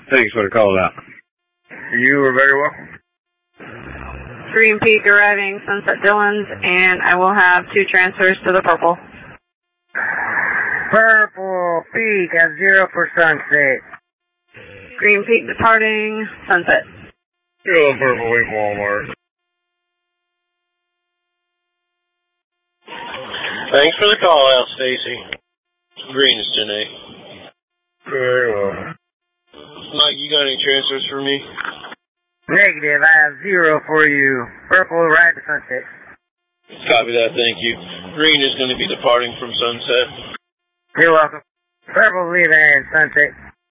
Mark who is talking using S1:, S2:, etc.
S1: Thanks for the call out.
S2: You were very welcome.
S3: Green Peak arriving, Sunset Dillons, and I will have 2 transfers to the purple.
S2: Purple Peak at 0 for Sunset.
S3: Green Peak departing, Sunset.
S2: Hello, Purple Peak Walmart.
S4: Thanks for the call out, Stacy. Green is 10-8.
S2: Very well.
S4: Mike, you got any transfers for me?
S2: Negative, I have 0 for you. Purple right to Sunset.
S4: Copy that, thank you. Green is going to be departing from Sunset.
S2: You're welcome. Purple leaving Sunset.